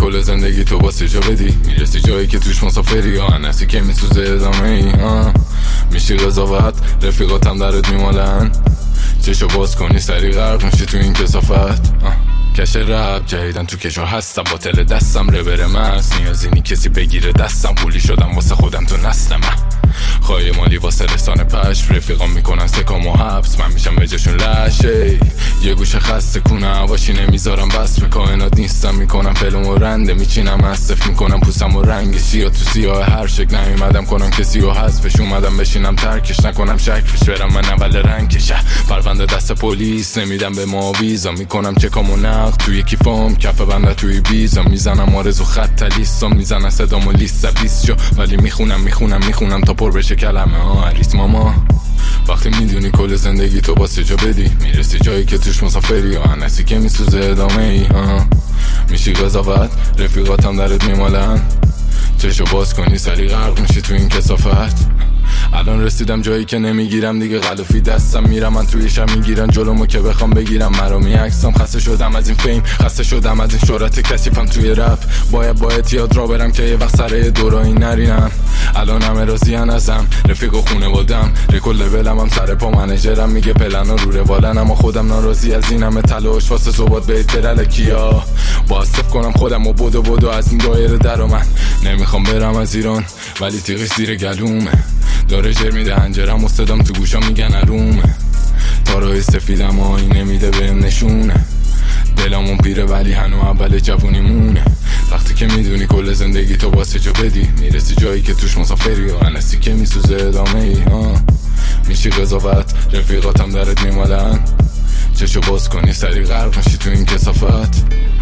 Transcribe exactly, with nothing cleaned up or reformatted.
کل زندگی تو واسه جا بدی، میرسی جایی که توش مسافری یا انسی که میسوزه ادامه ای. میشی قضاوت رفیقاتم درت میمالن، چشو باز کنی سری غرق میشی تو این کثافت. کش رب جدیدن تو کشو هستم، با تل دستم ربر مست، نیازی نی کسی بگیره دستم، پولی شدم واسه خودم تو نسلم. خواهی مالی واسه رسان پشم، رفیقام میکنن سکام و حبس، من میشم به جشون لشه. یه گوشه خسته کنه هواشی نمیذارم بس به کائنات نیستم، میکنم فلم و رنده میچینم اصف، میکنم پوستم و رنگ سیاه تو سیاه هر شکل، نمیمدم کنم کسی و حذفش، اومدم بشینم ترکش نکنم شک فش، برم من اول رنگ کشه پرونده دست پلیس، نمیدم به ما ویزا، میکنم چکام و نقد توی کیفام، کف بنده توی بیزا، میزنم آرزو خط لیستم، میزنم صدام و لیست بیست شو، ولی میخونم میخونم میخونم تا پر بشه کلمه ها عریس ماما. وقتی میدونی کل زندگی تو واسه جا بدی، میرسی جایی که توش مسافری یا انسی که میسوزه ادامه ای. میشی قضاوت رفیقاتم درت میمالن، چشو باز کنی سری غرق میشی تو این کثافت. الان رسیدم جایی که نمیگیرم دیگه غلافی دستم، میرم من توی شب میگیرن جلومو که بخوام بگیرم، مرا میعکسم. خسته شدم از این فیم، خسته شدم از این شهرت کثیفم توی رپ، باید باید یاد را برم که یه وقت سر دورایی نرینم. الان همه راضیان ازم، رفیق و خونوادم، ریکل لولم هم سر پا، منیجرم میگه پلن و رو روالن، اما خودم ناراضی از این همه تلاش واسه ثبات بهتر الکیا. با صف کنم خودم و بدو بدو از این دایره در من، نمیخوام برم از ایران ولی تیغی زیر گلومه، داره جر میده هنجرم و صدام تو گوشا میگن ارومه، تارای سفیدم آهی نمیده بهم نشونه، دلمون پیره ولی هنو اول جوونی مونه. وقتی که میدونی کل زندگی تو واسه جا بدی، میرسی جایی که توش مسافری و انسی که میسوزه ادامه ای. میشی قضاوت رفیقاتم درت میمالن، چشو باز کنی سری غرق میشی تو این کثافت.